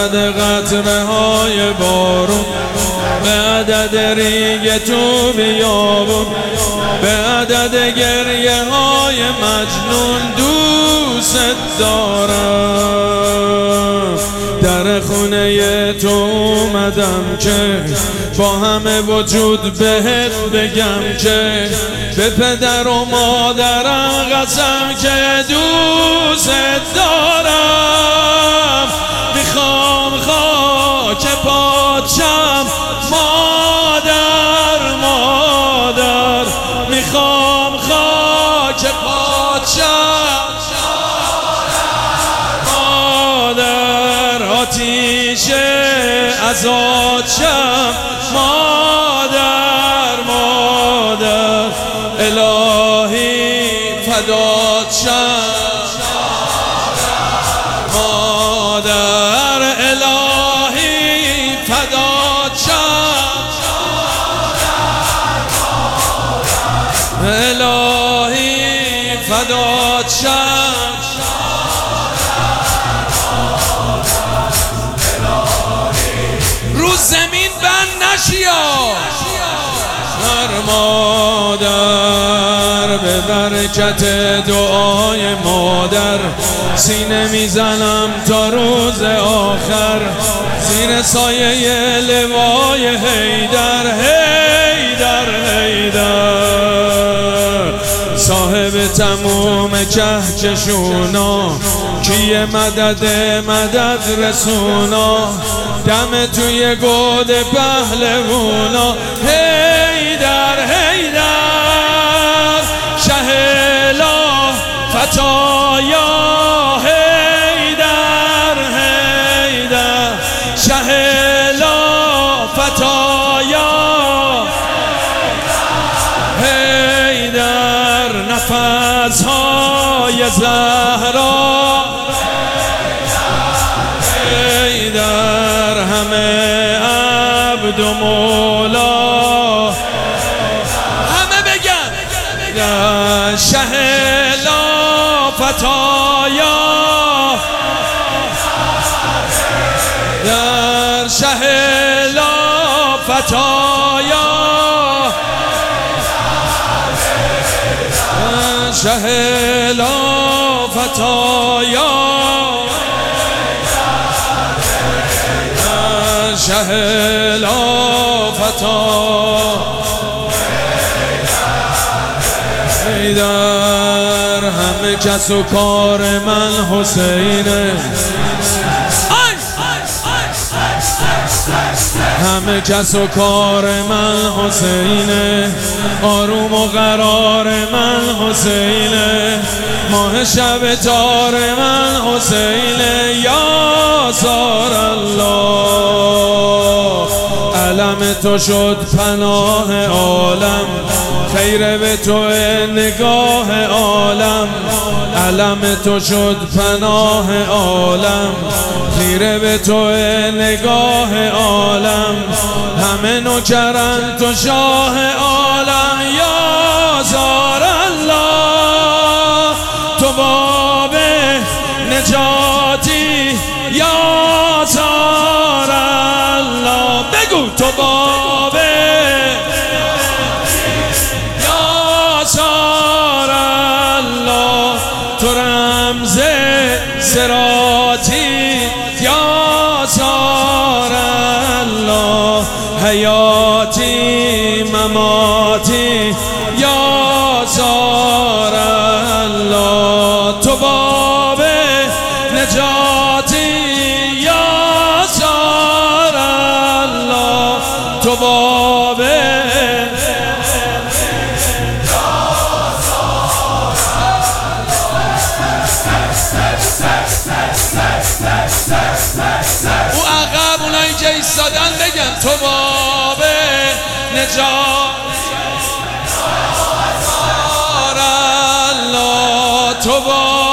عدد قطره های بارون، به عدد ریگ تو بیابون، به عدد گریه های مجنون دوست دارم. در خونه تو اومدم که با همه وجود بهت بگم که به پدر و مادرم قسم که دوست دارم. میخوام خاک پاچم مادر، مادر میخوام خاک پاچم مادر، آتیش ازادشم مادر، مادر الهی فدات شم مادر، الهی فدات شم الهی فدات شم. رو زمین بند نشیا مادر، به برکت دعای مادر سینه میزنم تا روز آخر زیر سایه لوای حیدر، حیدر حیدر صاحب تموم کهکشونا، کیه مدد مدد رسونا، دم توی گود پهلوونا، حیدر حیدر شهلا فتایا، حیدر حیدر شهلا فتایا، حیدر نفسهای زهرا، حیدر همه عبد و مولا، همه بگن شهلا فتایا، در شهلا فتایا، شهلا فتایا، شهلا فتا حیدر همه کس و کار من حسینه، همه کس و کار من حسینه، آروم و قرار من حسینه، ماه شب تار من حسینه، یا زار الله علم تو شد پناه عالم، خیر به تو نگاه عالم، علم تو شد پناه عالم، خیره به تو نگاه عالم، همه نوکرن تو شاه عالم، یا زار الله تو باب نجاتی، یا زار الله بگو تو باب، یا زار الله تو رمز صراطی، یا زار الله حیاتی مماتی، یا زار الله تو باب نجاتی، یا زار الله تو باب او عقب اونایی که ایستادن بگن تو باب نجات، الله تو باب